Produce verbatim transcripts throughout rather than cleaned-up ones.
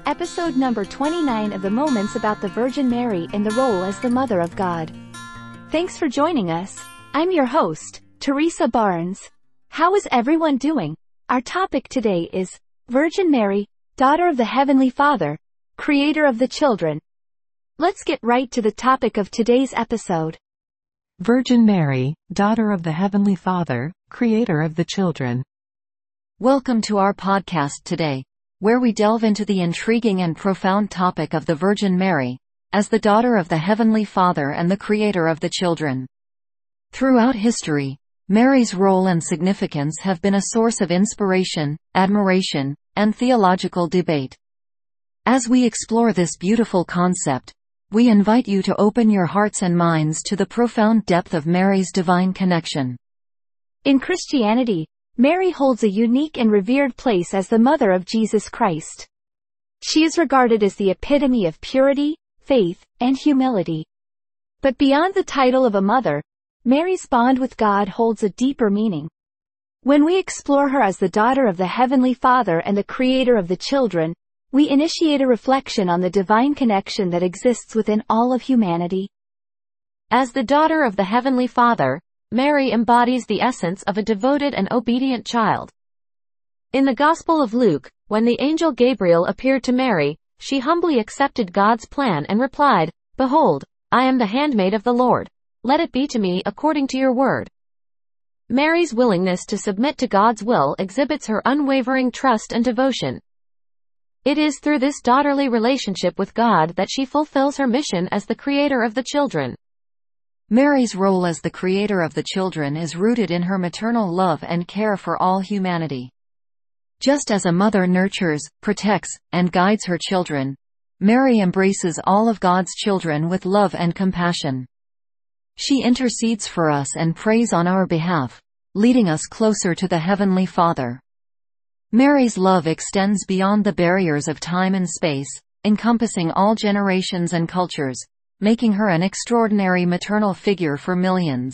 episode number twenty-nine of the Moments About the Virgin Mary in the Role as the Mother of God. Thanks for joining us. I'm your host, Teresa Barnes. How is everyone doing? Our topic today is Virgin Mary, Daughter of the Heavenly Father, Creator of the Children. Let's get right to the topic of today's episode. Virgin Mary, Daughter of the Heavenly Father, Creator of the Children. Welcome to our podcast today, where we delve into the intriguing and profound topic of the Virgin Mary, as the daughter of the Heavenly Father and the Creator of the children. Throughout history, Mary's role and significance have been a source of inspiration, admiration, and theological debate. As we explore this beautiful concept, we invite you to open your hearts and minds to the profound depth of Mary's divine connection. In Christianity, Mary holds a unique and revered place as the mother of Jesus Christ. She is regarded as the epitome of purity, faith, and humility. But beyond the title of a mother, Mary's bond with God holds a deeper meaning. When we explore her as the daughter of the Heavenly Father and the Creator of the children, we initiate a reflection on the divine connection that exists within all of humanity. As the daughter of the Heavenly Father, Mary embodies the essence of a devoted and obedient child. In the Gospel of Luke, when the angel Gabriel appeared to Mary, she humbly accepted God's plan and replied, "Behold, I am the handmaid of the Lord. Let it be to me according to your word." Mary's willingness to submit to God's will exhibits her unwavering trust and devotion. It is through this daughterly relationship with God that she fulfills her mission as the Creator of the children. Mary's role as the Creator of the children is rooted in her maternal love and care for all humanity. Just as a mother nurtures, protects, and guides her children, Mary embraces all of God's children with love and compassion. She intercedes for us and prays on our behalf, leading us closer to the Heavenly Father. Mary's love extends beyond the barriers of time and space, encompassing all generations and cultures, making her an extraordinary maternal figure for millions.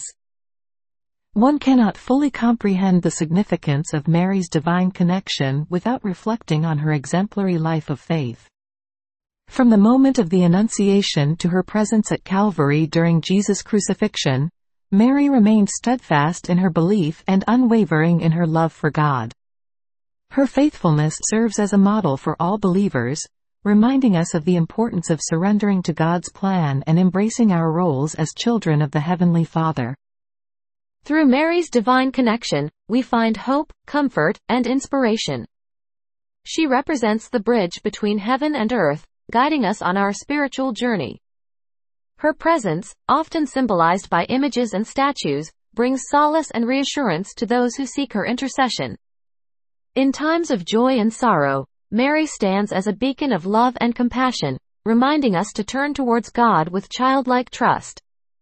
One cannot fully comprehend the significance of Mary's divine connection without reflecting on her exemplary life of faith. From the moment of the Annunciation to her presence at Calvary during Jesus' crucifixion, Mary remained steadfast in her belief and unwavering in her love for God. Her faithfulness serves as a model for all believers, reminding us of the importance of surrendering to God's plan and embracing our roles as children of the Heavenly Father. Through Mary's divine connection, we find hope, comfort, and inspiration. She represents the bridge between heaven and earth, guiding us on our spiritual journey. Her presence, often symbolized by images and statues, brings solace and reassurance to those who seek her intercession. In times of joy and sorrow, Mary stands as a beacon of love and compassion, reminding us to turn towards God with childlike trust.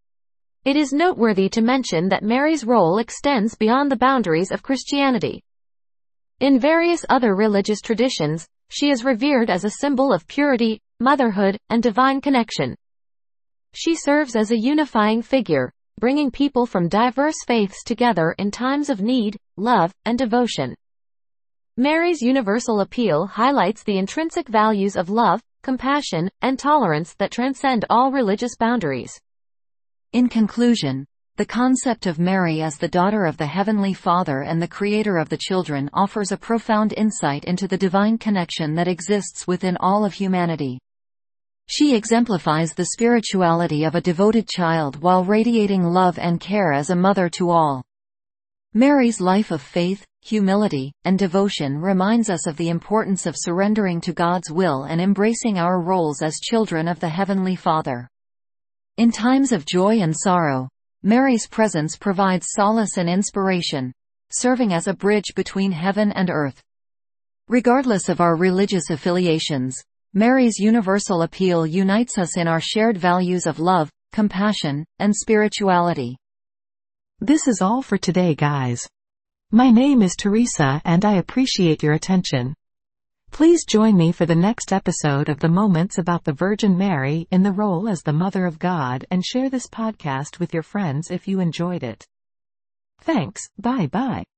It is noteworthy to mention that Mary's role extends beyond the boundaries of Christianity. In various other religious traditions, she is revered as a symbol of purity, motherhood, and divine connection. She serves as a unifying figure, bringing people from diverse faiths together in times of need, love, and devotion. Mary's universal appeal highlights the intrinsic values of love, compassion, and tolerance that transcend all religious boundaries. In conclusion, the concept of Mary as the daughter of the Heavenly Father and the Creator of the children offers a profound insight into the divine connection that exists within all of humanity. She exemplifies the spirituality of a devoted child while radiating love and care as a mother to all. Mary's life of faith, humility, and devotion reminds us of the importance of surrendering to God's will and embracing our roles as children of the Heavenly Father. In times of joy and sorrow, Mary's presence provides solace and inspiration, serving as a bridge between heaven and earth. Regardless of our religious affiliations, Mary's universal appeal unites us in our shared values of love, compassion, and spirituality. This is all for today, guys. My name is Teresa and I appreciate your attention. Please join me for the next episode of the Moments About the Virgin Mary in the Role as the Mother of God, and share this podcast with your friends if you enjoyed it. Thanks, bye bye.